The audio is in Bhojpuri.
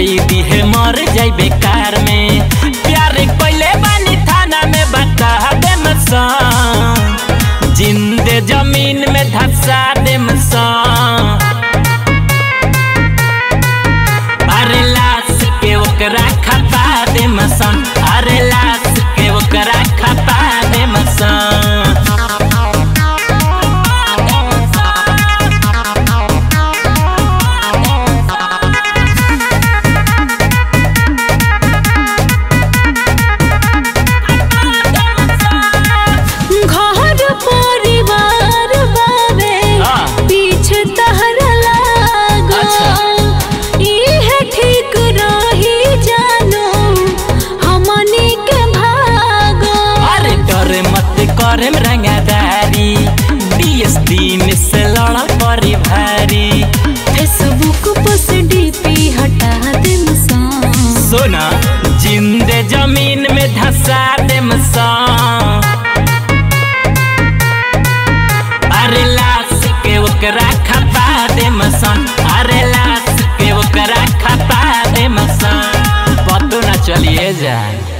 कई दिहे मर जाई बेकार में। प्यार कोइले बानी थाना में बता दे मसा, जिंदे जमीन में धसा दे मसा। अरे लाश के ओकरा खपा दे मसन, अरे लाश के ओकरा खपा दे मसन। करम रंगादारी DSD में से लड़ा परी भारी। फेसबुक पर से डीपी हटा दे मसा, सोना जिंदे जमीन में धसा दे मसा। अरे लाश के ओकरा खपा दे मसन, अरे लाश के ओकरा खपा दे मसन। पतो ना चलिए जाए।